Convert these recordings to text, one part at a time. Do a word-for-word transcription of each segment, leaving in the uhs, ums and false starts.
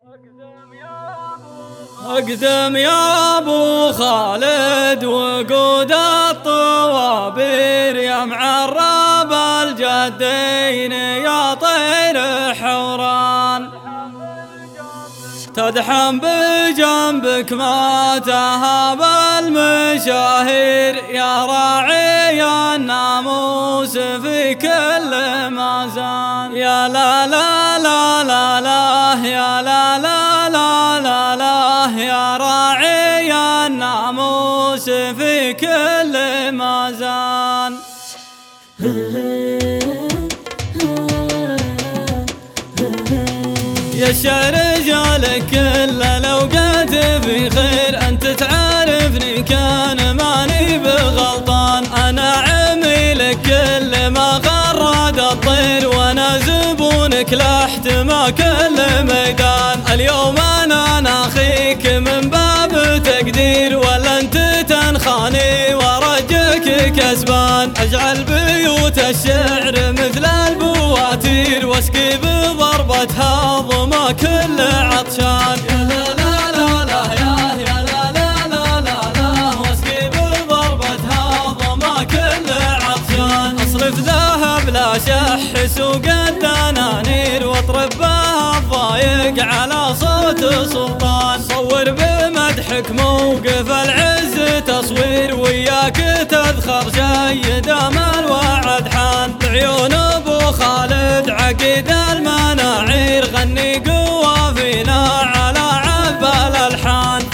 اقدم يا ابو خالد وقود الطوابير يا معرب الجدين يا طير حوران، تدحم بجنبك ما تهاب المشاهير يا راعي الناموس في كل مازان. يا لا لا لا لا لا يا لا لا لا لا لا يا راعي الناموس في كل مازان. يا رجالك كل الأوقات في خير، أنت تعرفني كان ماني بغلطان، أنا عميلك كل ما غرد الطير وأنا زبونك لحت ما كل ميدان. اليوم أنا ناخيك من باب تقدير ولا أنت تنخاني ورجك كسبان، أجعل بيوت الشعر مثل البواتير واسقي بضربة هضمة كل عطشان. يا لا لا لا لا يا يا لا لا لا لا لا واسقي بضربة هضمة كل عطشان. اصرف ذهب لا شح سوق الدنانير واطرب بها الضايق على صوت سلطان، صور بمدحك موقف العز تصوير وياك تذخر جيد امل وعد حان. بعيون ابو خالد عقيد المناعير غني قوافينا على عذب الالحان،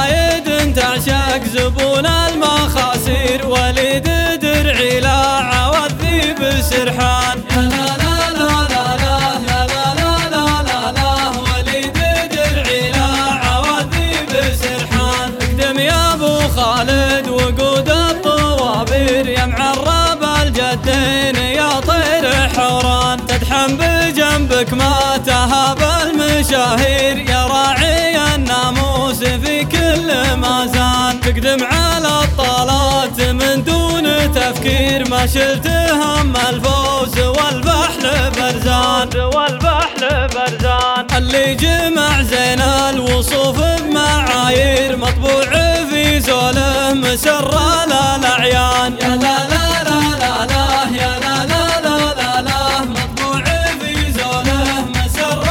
فرايد تعشق زبون المخاسير وليد درعي لا عوذي بسرحان. يا لا لا لا لا لا يا لا لا لا لا لا وليد درعي لا عوذي بسرحان. اقدم يا ابو خالد وقود الطوابير يا معرب الجدين يا طير حوران، تدحم بجنبك ما تهاب المشاهير يا راعي الناموس في كل مازان. تقدم على الطالات من دون تفكير ما شلت هم الفوز والبحل برزان والبحل برزان. اللي جمع زين الوصوف بمعايير مطبوع في زوله مسر للأعيان. يا لا لا لا لا لا يا لا لا لا لا لا مطبوع في زوله مسر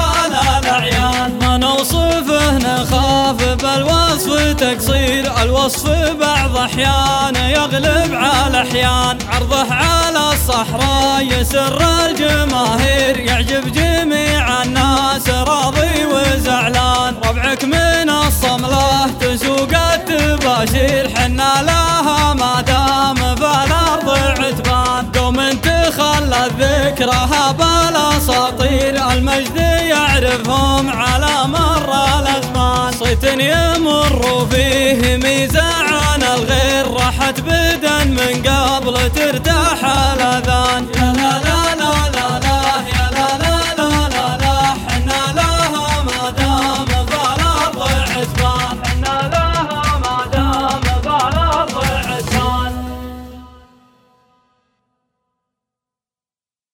للأعيان. ما نوصفه نخاف بالوصف تقصير، الوصف بعض أحيان يغلب على أحيان. عرضه على الصحراء يسر الجماهير يعجب جميع الناس راضي وزعلان. ربعك من الصملة تسوق التباشير حنا لها ما دام بالأرض عتبان. قوم تخلت ذكرها بالأساطير المجد يعرفهم على مر الأزمان. صيت يمر فيه ميزة عن الغير راحت بدن من قبل ترتاح